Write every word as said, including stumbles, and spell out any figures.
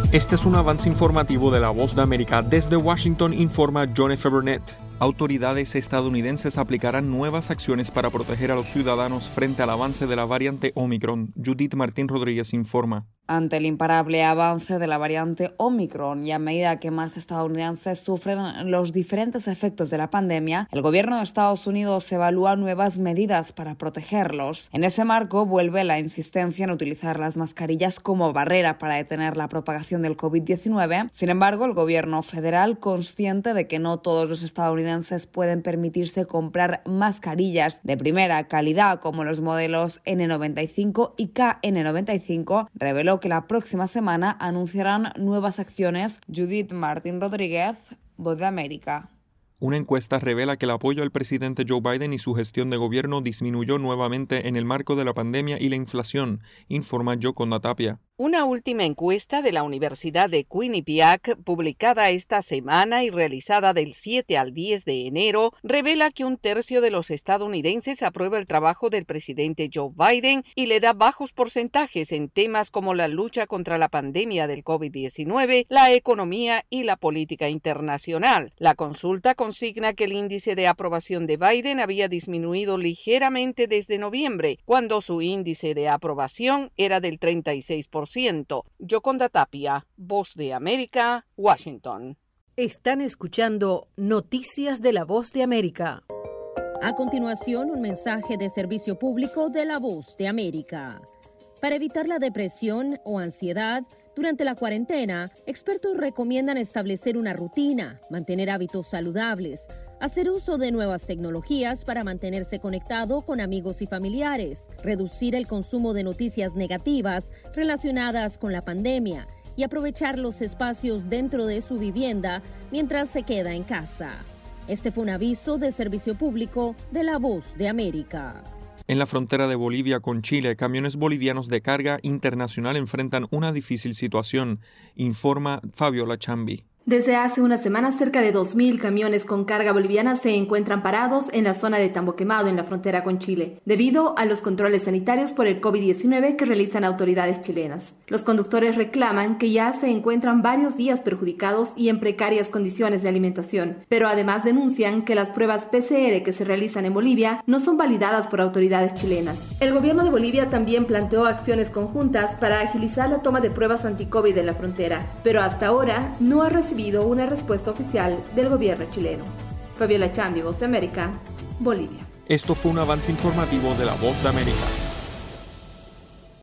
Este es un avance informativo de La Voz de América. Desde Washington informa John F. Burnett. Autoridades estadounidenses aplicarán nuevas acciones para proteger a los ciudadanos frente al avance de la variante Omicron. Judith Martín Rodríguez informa. Ante el imparable avance de la variante Omicron y a medida que más estadounidenses sufren los diferentes efectos de la pandemia, el gobierno de Estados Unidos evalúa nuevas medidas para protegerlos. En ese marco, vuelve la insistencia en utilizar las mascarillas como barrera para detener la propagación del COVID diecinueve. Sin embargo, el gobierno federal, consciente de que no todos los estadounidenses pueden permitirse comprar mascarillas de primera calidad como los modelos N noventa y cinco y K N noventa y cinco, reveló que la próxima semana anunciarán nuevas acciones. Judith Martín Rodríguez, Voz de América. Una encuesta revela que el apoyo al presidente Joe Biden y su gestión de gobierno disminuyó nuevamente en el marco de la pandemia y la inflación, informa Yoconda Tapia. Una última encuesta de la Universidad de Quinnipiac, publicada esta semana y realizada del siete al diez de enero, revela que un tercio de los estadounidenses aprueba el trabajo del presidente Joe Biden y le da bajos porcentajes en temas como la lucha contra la pandemia del COVID diecinueve, la economía y la política internacional. La consulta consigna que el índice de aprobación de Biden había disminuido ligeramente desde noviembre, cuando su índice de aprobación era del treinta y seis por ciento. Yoconda Tapia, Voz de América, Washington. Están escuchando Noticias de la Voz de América. A continuación, un mensaje de servicio público de la Voz de América. Para evitar la depresión o ansiedad, durante la cuarentena, expertos recomiendan establecer una rutina, mantener hábitos saludables, hacer uso de nuevas tecnologías para mantenerse conectado con amigos y familiares, reducir el consumo de noticias negativas relacionadas con la pandemia y aprovechar los espacios dentro de su vivienda mientras se queda en casa. Este fue un aviso de servicio público de la Voz de América. En la frontera de Bolivia con Chile, camiones bolivianos de carga internacional enfrentan una difícil situación, informa Fabiola Chambi. Desde hace una semana, cerca de dos mil camiones con carga boliviana se encuentran parados en la zona de Tambo Quemado, en la frontera con Chile, debido a los controles sanitarios por el COVID diecinueve que realizan autoridades chilenas. Los conductores reclaman que ya se encuentran varios días perjudicados y en precarias condiciones de alimentación, pero además denuncian que las pruebas P C R que se realizan en Bolivia no son validadas por autoridades chilenas. El gobierno de Bolivia también planteó acciones conjuntas para agilizar la toma de pruebas anti-COVID en la frontera, pero hasta ahora no ha recibido una respuesta oficial del gobierno chileno. Fabiola Chambi, Voz de América, Bolivia. Esto fue un avance informativo de La Voz de América.